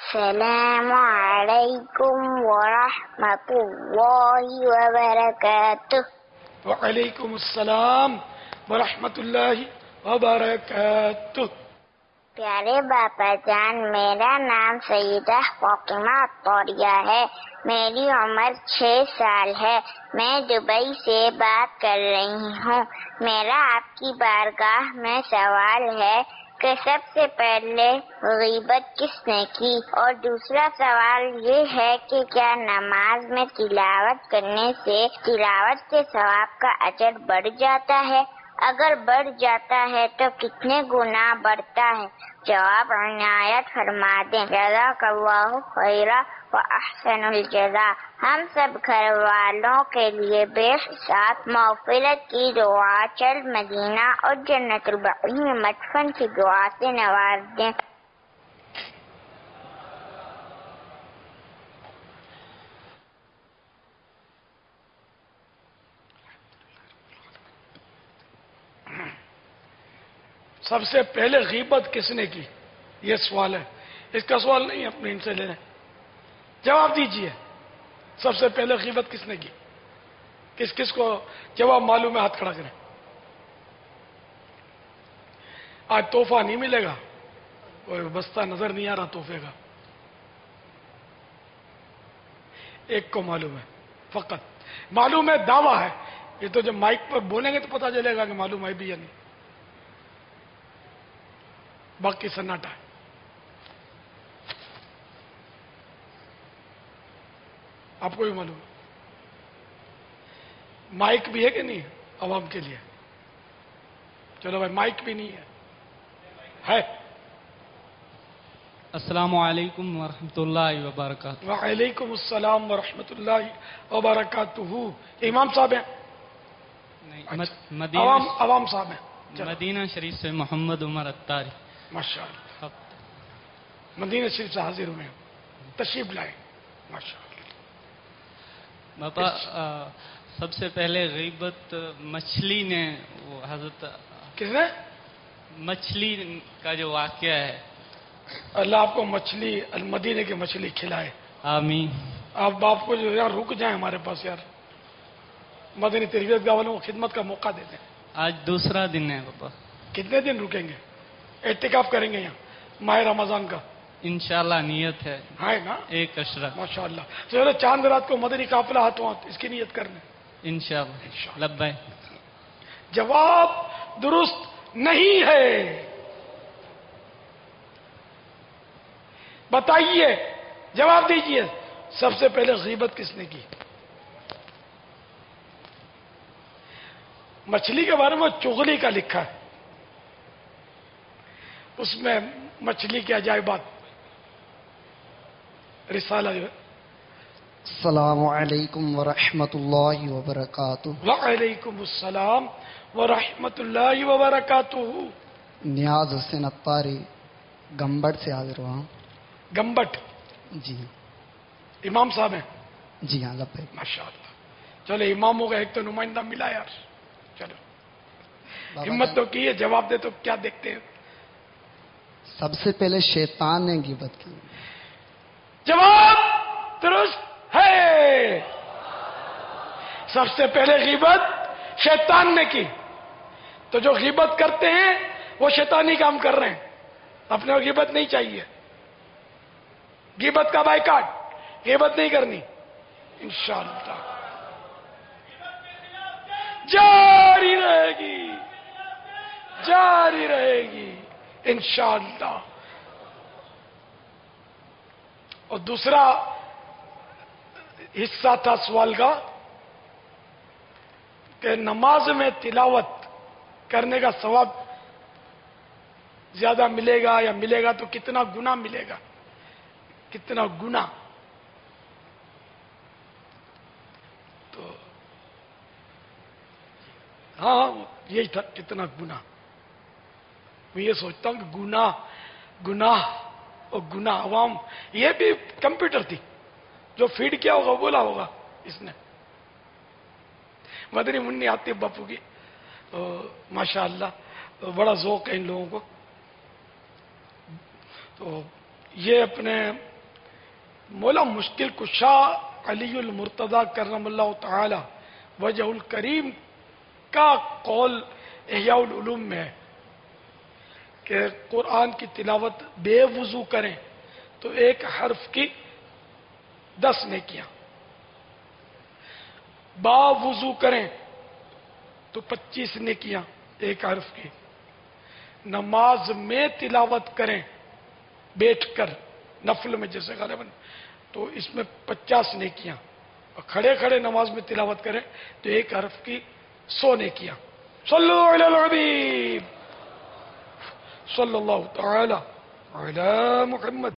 السلام علیکم ورحمۃ اللہ وبرکاتہ۔ وعلیکم السلام ورحمۃ اللہ وبرکاتہ۔ پیارے باپا جان، میرا نام سیدہ فاطمہ عطاریہ ہے، میری عمر 6 سال ہے، میں دبئی سے بات کر رہی ہوں۔ میرا آپ کی بارگاہ میں سوال ہے کہ سب سے پہلے غیبت کس نے کی، اور دوسرا سوال یہ ہے کہ کیا نماز میں تلاوت کرنے سے تلاوت کے ثواب کا اجر بڑھ جاتا ہے؟ اگر بڑھ جاتا ہے تو کتنے گنا بڑھتا ہے؟ جواب عنایت فرما دیں۔ جزاک اللہ خیرا و احسن الجزاء۔ ہم سب گھر والوں کے لیے بے حساب مغفرت کی دعا، چل مدینہ اور جنت البقیع میں مدفن کی دعا سے نواز دیں۔ سب سے پہلے غیبت کس نے کی، یہ سوال ہے، اس کا سوال نہیں اپنے ان سے لے لیں، جواب دیجئے۔ سب سے پہلے غیبت کس نے کی؟ کس کس کو جواب معلوم ہے؟ ہاتھ کھڑا کریں۔ آج تحفہ نہیں ملے گا، کوئی بستہ نظر نہیں آ رہا تحفے کا، ایک کو معلوم ہے فقط، معلوم ہے، دعویٰ ہے، یہ تو جب مائک پر بولیں گے تو پتا چلے گا کہ معلوم ہے بھی یا نہیں، باقی سناٹا ہے۔ آپ کو بھی معلوم ہے؟ مائک بھی ہے کہ نہیں عوام کے لیے؟ چلو بھائی، مائک بھی نہیں ہے۔ السلام علیکم ورحمۃ اللہ وبرکاتہ۔ وعلیکم السلام ورحمۃ اللہ وبرکاتہ۔ امام صاحب ہیں؟ عوام صاحب ہیں؟ مدینہ شریف سے محمد عمر اتاری۔ ماشاء اللہ، مدینہ شریف سے حاضر ہوئے ہیں، تشریف لائے، ماشاء اللہ۔ باپا، سب سے پہلے غیبت مچھلی نے، وہ حضرت کس نے؟ مچھلی کا جو واقعہ ہے، اللہ آپ کو مچھلی المدینے کی مچھلی کھلائے، آمین۔ آپ باپ کو جو یار رک جائیں ہمارے پاس، یار مدنی تربیت گاہ والوں کو خدمت کا موقع دیتے ہیں۔ آج دوسرا دن ہے باپا۔ کتنے دن رکیں گے؟ اعتکاف کریں گے یہاں ماہ رمضان کا؟ انشاءاللہ نیت ہے نا، ایک اشرا، ماشاء اللہ۔ چلو چاند رات کو مدنی قافلہ ہاتھوں ہاتھ اس کی نیت کرنے، انشاءاللہ۔ لبیک۔ جواب درست نہیں ہے، بتائیے، جواب دیجئے۔ سب سے پہلے غیبت کس نے کی؟ مچھلی کے بارے میں چغلی کا لکھا ہے، اس میں مچھلی کی عجائبات، رسالہ جو ہے۔ السلام علیکم ورحمۃ اللہ وبرکاتہ۔ وعلیکم السلام ورحمۃ اللہ وبرکاتہ۔ نیاز حسین اتاری گمبٹ سے حاضر ہوا ہوں۔ گمبٹ؟ جی امام صاحب ہیں؟ جی ہاں، لبیک۔ ماشاء اللہ۔ چلو اماموں کا ایک تو نمائندہ ملا یار، چلو ہمت تو کی ہے، جواب دے تو کیا دیکھتے ہیں۔ سب سے پہلے شیطان نے غیبت کی۔ جواب درست ہے، سب سے پہلے غیبت شیطان نے کی۔ تو جو غیبت کرتے ہیں وہ شیطانی کام کر رہے ہیں، اپنے کو غیبت نہیں چاہیے، غیبت کا بائیکاٹ، غیبت نہیں کرنی انشاءاللہ، جاری رہے گی، جاری رہے گی انشاءاللہ۔ اور دوسرا حصہ تھا سوال کا کہ نماز میں تلاوت کرنے کا ثواب زیادہ ملے گا یا ملے گا تو کتنا گنا ملے گا، کتنا گنا؟ تو ہاں یہی تھا، کتنا گنا۔ میں یہ سوچتا ہوں کہ گناہ اور گناہ عوام، یہ بھی کمپیوٹر تھی جو فیڈ کیا ہوگا بولا ہوگا اس نے۔ مدنی منی آتی باپو کی، ماشاء اللہ بڑا ذوق ہے ان لوگوں کو۔ تو یہ اپنے مولا مشکل کشا علی المرتضی کرم اللہ تعالی وجہ الکریم کا قول احیاء العلوم میں ہے کہ قرآن کی تلاوت بے وضو کریں تو ایک حرف کی 10 نیکیاں، با وضو کریں تو 25 نیکیاں ایک حرف کی، نماز میں تلاوت کریں بیٹھ کر نفل میں جیسے غالباً تو اس میں 50 نیکیاں، اور کھڑے کھڑے نماز میں تلاوت کریں تو ایک حرف کی 100 نیکیاں۔ صلو علی الحبیب صلی اللہ تعالی علی محمد۔